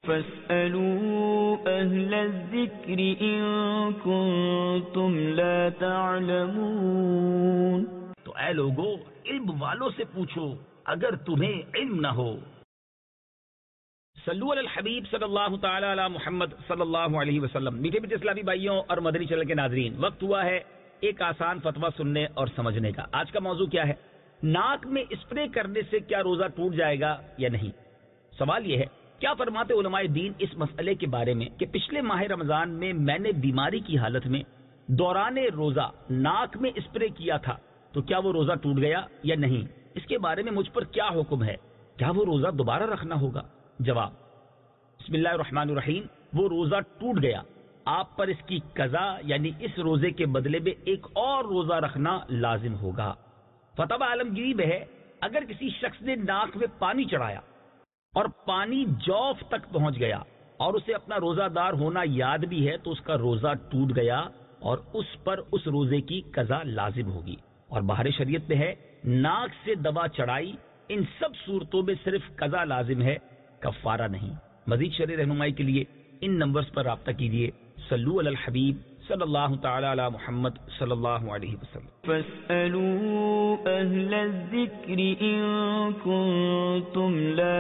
فاسألوا أهل الذكر إن كنتم لا تعلمون. تو اے لوگو علم والوں سے پوچھو اگر تمہیں علم نہ ہو. صلو علی الحبیب صلی اللہ تعالی علی محمد صلی اللہ علیہ وسلم. میٹھے میٹھے اسلامی بھائیوں اور مدنی چینل کے ناظرین، وقت ہوا ہے ایک آسان فتویٰ سننے اور سمجھنے کا. آج کا موضوع کیا ہے؟ ناک میں اسپرے کرنے سے کیا روزہ ٹوٹ جائے گا یا نہیں؟ سوال یہ ہے، کیا فرماتے علماء دین اس مسئلے کے بارے میں کہ پچھلے ماہ رمضان میں نے بیماری کی حالت میں دوران روزہ ناک میں اسپرے کیا تھا، تو کیا وہ روزہ ٹوٹ گیا یا نہیں؟ اس کے بارے میں مجھ پر کیا حکم ہے؟ کیا وہ روزہ دوبارہ رکھنا ہوگا؟ جواب: بسم اللہ الرحمن الرحیم. وہ روزہ ٹوٹ گیا. آپ پر اس کی قضا یعنی اس روزے کے بدلے میں ایک اور روزہ رکھنا لازم ہوگا. فتویٰ عالمگیری میں ہے، اگر کسی شخص نے ناک میں پانی چڑھایا اور پانی جوف تک پہنچ گیا اور اسے اپنا روزہ دار ہونا یاد بھی ہے تو اس کا روزہ ٹوٹ گیا اور اس پر اس روزے کی قضا لازم ہوگی. اور باہر شریعت میں ہے، ناک سے دوا چڑھائی، ان سب صورتوں میں صرف قضا لازم ہے، کفارہ نہیں. مزید شرعی رہنمائی کے لیے ان نمبرز پر رابطہ کیجیے. صلو علی الحبیب صلی اللہ تعالی علی محمد صلی اللہ علیہ وسلم. فاسألوا أهل الذکر إن كنتم لا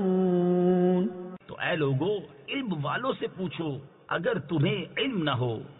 تعلمون. تو اے لوگو علم والوں سے پوچھو اگر تمہیں علم نہ ہو.